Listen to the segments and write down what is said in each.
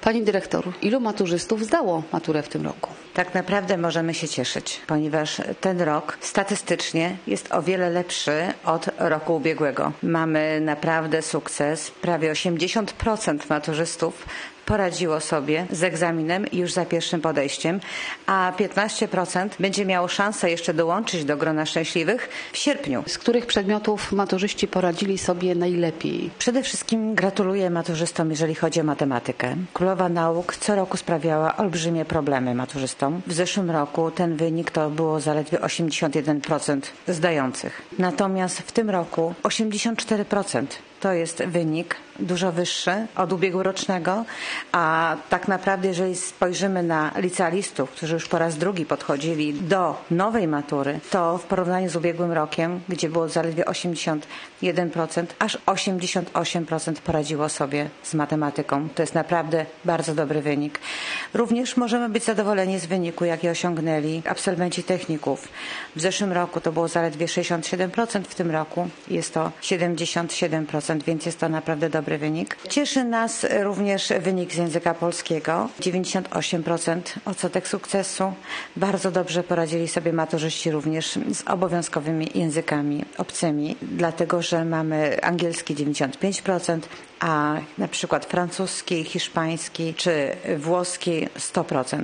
Pani dyrektor, ilu maturzystów zdało maturę w tym roku? Tak naprawdę możemy się cieszyć, ponieważ ten rok statystycznie jest o wiele lepszy od roku ubiegłego. Mamy naprawdę sukces. Prawie 80% maturzystów poradziło sobie z egzaminem już za pierwszym podejściem, a 15% będzie miało szansę jeszcze dołączyć do grona szczęśliwych w sierpniu. Z których przedmiotów maturzyści poradzili sobie najlepiej? Przede wszystkim gratuluję maturzystom, jeżeli chodzi o matematykę. Królowa Nauk co roku sprawiała olbrzymie problemy maturzystom. W zeszłym roku ten wynik to było zaledwie 81% zdających. Natomiast w tym roku 84%. To jest wynik dużo wyższy od ubiegłorocznego, a tak naprawdę jeżeli spojrzymy na licealistów, którzy już po raz drugi podchodzili do nowej matury, to w porównaniu z ubiegłym rokiem, gdzie było zaledwie 81%, aż 88% poradziło sobie z matematyką. To jest naprawdę bardzo dobry wynik. Również możemy być zadowoleni z wyniku, jaki osiągnęli absolwenci techników. W zeszłym roku to było zaledwie 67%, w tym roku jest to 77%. Więc jest to naprawdę dobry wynik. Cieszy nas również wynik z języka polskiego. 98% odsetek sukcesu. Bardzo dobrze poradzili sobie maturzyści również z obowiązkowymi językami obcymi, dlatego że mamy angielski 95%, a na przykład francuski, hiszpański czy włoski 100%.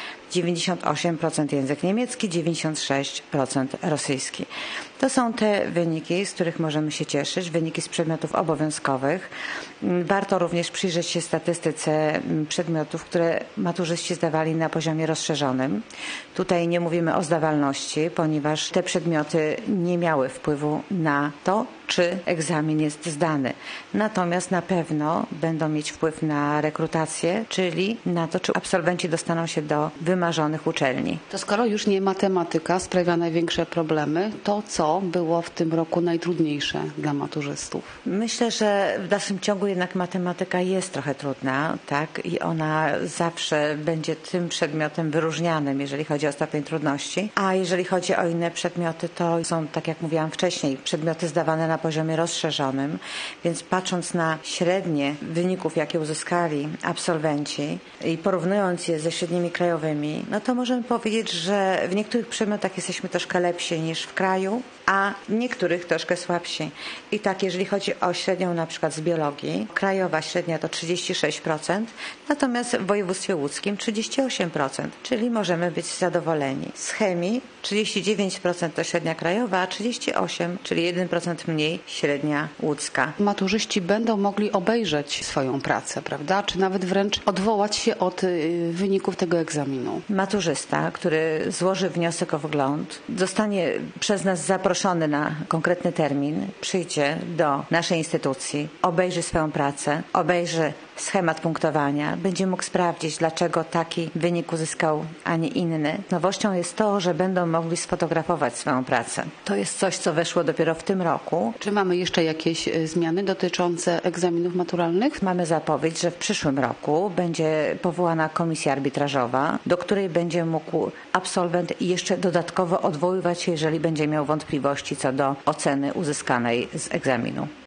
98% język niemiecki, 96% rosyjski. To są te wyniki, z których możemy się cieszyć, wyniki z przedmiotów obowiązkowych. Warto również przyjrzeć się statystyce przedmiotów, które maturzyści zdawali na poziomie rozszerzonym. Tutaj nie mówimy o zdawalności, ponieważ te przedmioty nie miały wpływu na to, czy egzamin jest zdany. Natomiast na pewno będą mieć wpływ na rekrutację, czyli na to, czy absolwenci dostaną się do wymarzonych uczelni. To skoro już nie matematyka sprawia największe problemy, to co było w tym roku najtrudniejsze dla maturzystów? Myślę, że w dalszym ciągu jednak matematyka jest trochę trudna, tak? I ona zawsze będzie tym przedmiotem wyróżnianym, jeżeli chodzi o stopień trudności. A jeżeli chodzi o inne przedmioty, to są, tak jak mówiłam wcześniej, przedmioty zdawane na poziomie rozszerzonym, więc patrząc na średnie wyników, jakie uzyskali absolwenci i porównując je ze średnimi krajowymi, no to możemy powiedzieć, że w niektórych przedmiotach jesteśmy troszkę lepsi niż w kraju, a w niektórych troszkę słabsi. I tak, jeżeli chodzi o średnią na przykład z biologii, krajowa średnia to 36%, natomiast w województwie łódzkim 38%, czyli możemy być zadowoleni. Z chemii 39% to średnia krajowa, a 38%, czyli 1% mniej średnia łódzka. Maturzyści będą mogli obejrzeć swoją pracę, prawda? Czy nawet wręcz odwołać się od wyników tego egzaminu. Maturzysta, który złoży wniosek o wgląd, zostanie przez nas zaproszony na konkretny termin, przyjdzie do naszej instytucji, obejrzy swoją pracę, obejrzy schemat punktowania, będzie mógł sprawdzić, dlaczego taki wynik uzyskał, a nie inny. Nowością jest to, że będą mogli sfotografować swoją pracę. To jest coś, co weszło dopiero w tym roku. Czy mamy jeszcze jakieś zmiany dotyczące egzaminów maturalnych? Mamy zapowiedź, że w przyszłym roku będzie powołana komisja arbitrażowa, do której będzie mógł absolwent jeszcze dodatkowo odwoływać się, jeżeli będzie miał wątpliwości co do oceny uzyskanej z egzaminu.